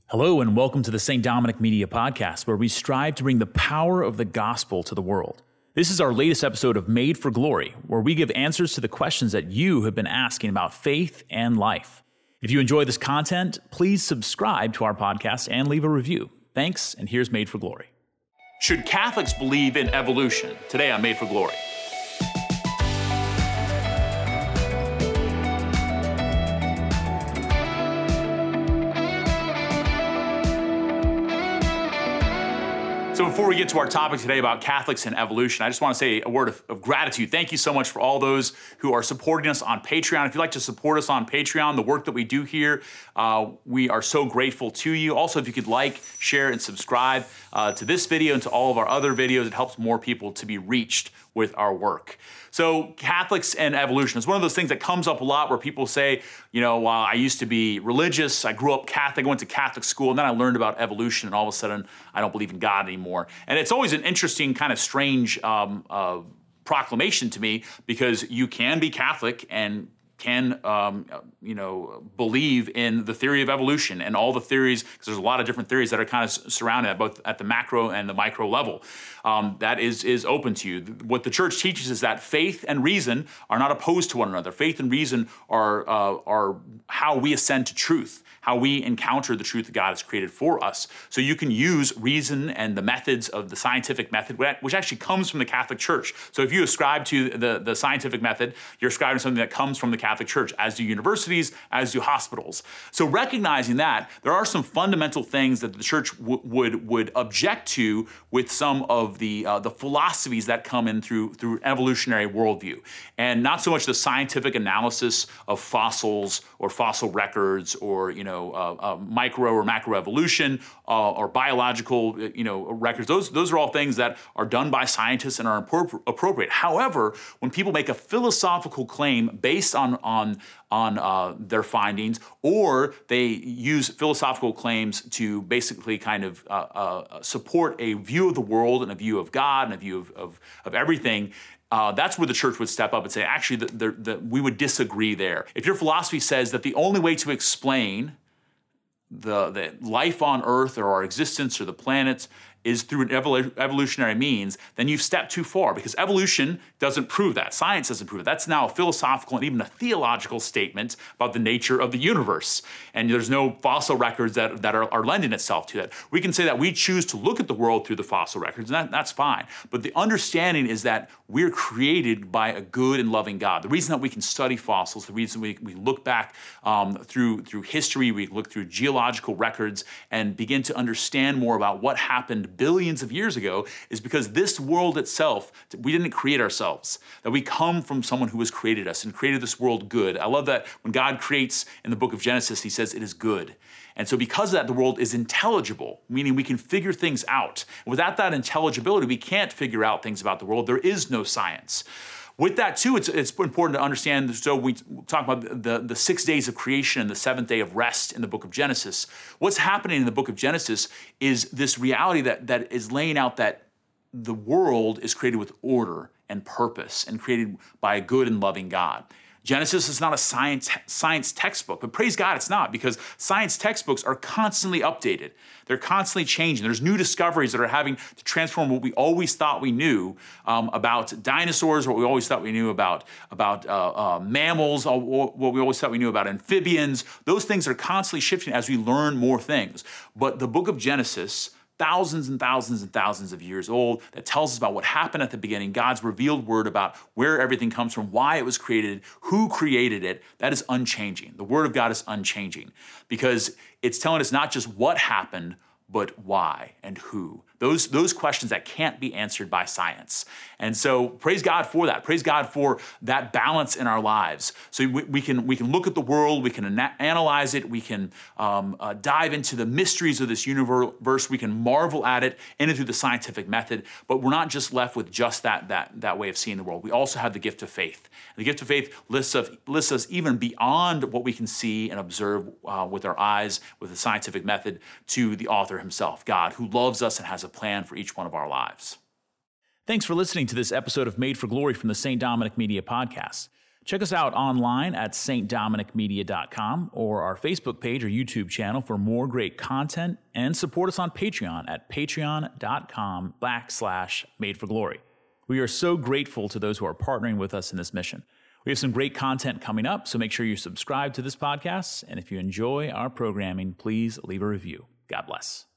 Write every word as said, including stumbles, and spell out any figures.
Hello and welcome to the Saint Dominic Media Podcast, where we strive to bring the power of the gospel to the world. This is our latest episode of Made for Glory, where we give answers to the questions that you have been asking about faith and life. If you enjoy this content, please subscribe to our podcast and leave a review. Thanks, and here's Made for Glory. Should Catholics believe in evolution? Today on Made for Glory. So before we get to our topic today about Catholics and evolution, I just want to say a word of, of gratitude. Thank you so much for all those who are supporting us on Patreon. If you'd like to support us on Patreon, the work that we do here, uh, we are so grateful to you. Also, if you could like, share, and subscribe uh, to this video and to all of our other videos, it helps more people to be reached with our work. So Catholics and evolution is one of those things that comes up a lot where people say, you know, well, I used to be religious, I grew up Catholic, I went to Catholic school, and then I learned about evolution, and all of a sudden I don't believe in God anymore. And it's always an interesting, kind of strange um, uh, proclamation to me, because you can be Catholic and can, um, you know, believe in the theory of evolution and all the theories, because there's a lot of different theories that are kind of surrounded both at the macro and the micro level. Um, that is is open to you. What the church teaches is that faith and reason are not opposed to one another. Faith and reason are uh, are how we ascend to truth, how we encounter the truth that God has created for us. So you can use reason and the methods of the scientific method, which actually comes from the Catholic Church. So if you ascribe to the, the scientific method, you're ascribing to something that comes from the Catholic Church, as do universities, as do hospitals. So recognizing that, there are some fundamental things that the church w- would would object to with some of the uh, the philosophies that come in through through evolutionary worldview, and not so much the scientific analysis of fossils or fossil records, or you know uh, uh, micro or macro evolution uh, or biological you know records. Those those are all things that are done by scientists and are appro- appropriate. However, when people make a philosophical claim based on on on uh, their findings, or they use philosophical claims to basically kind of uh, uh, support a view of the world and a view of God and a view of, of, of everything, uh, that's where the church would step up and say, actually, the, the, the, we would disagree there. If your philosophy says that the only way to explain the, the life on Earth or our existence or the planets is through an evolu- evolutionary means, then you've stepped too far, because evolution doesn't prove that. Science doesn't prove it. That's now a philosophical and even a theological statement about the nature of the universe. And there's no fossil records that, that are, are lending itself to that. We can say that we choose to look at the world through the fossil records, and that, that's fine. But the understanding is that we're created by a good and loving God. The reason that we can study fossils, the reason we, we look back um, through, through history, we look through geological records and begin to understand more about what happened billions of years ago, is because this world itself, we didn't create ourselves, that we come from someone who has created us and created this world good. I love that when God creates in the book of Genesis, he says it is good. And so because of that, the world is intelligible, meaning we can figure things out. Without that intelligibility, we can't figure out things about the world. There is no science. With that, too, it's, it's important to understand, so we talk about the, the six days of creation and the seventh day of rest in the book of Genesis. What's happening in the book of Genesis is this reality that, that is laying out that the world is created with order and purpose and created by a good and loving God. Genesis is not a science science textbook, but praise God it's not, because science textbooks are constantly updated. They're constantly changing. There's new discoveries that are having to transform what we always thought we knew um, about dinosaurs, what we always thought we knew about, about uh, uh, mammals, uh, what we always thought we knew about amphibians. Those things are constantly shifting as we learn more things. But the book of Genesis, thousands and thousands and thousands of years old, that tells us about what happened at the beginning, God's revealed word about where everything comes from, why it was created, who created it, that is unchanging. The word of God is unchanging, because it's telling us not just what happened, but why and who. Those, those questions that can't be answered by science. And so praise God for that. Praise God for that balance in our lives. So we, we can we can look at the world, we can ana- analyze it, we can um, uh, dive into the mysteries of this universe, we can marvel at it in and through the scientific method, but we're not just left with just that, that, that way of seeing the world. We also have the gift of faith. And the gift of faith lists, of, lists us even beyond what we can see and observe uh, with our eyes, with the scientific method, to the author himself, God, who loves us and has a plan for each one of our lives. Thanks for listening to this episode of Made for Glory from the Saint Dominic Media Podcast. Check us out online at s t dominic media dot com or our Facebook page or YouTube channel for more great content, and support us on Patreon at patreon.com backslash made for glory. We are so grateful to those who are partnering with us in this mission. We have some great content coming up, so make sure you subscribe to this podcast. And if you enjoy our programming, please leave a review. God bless.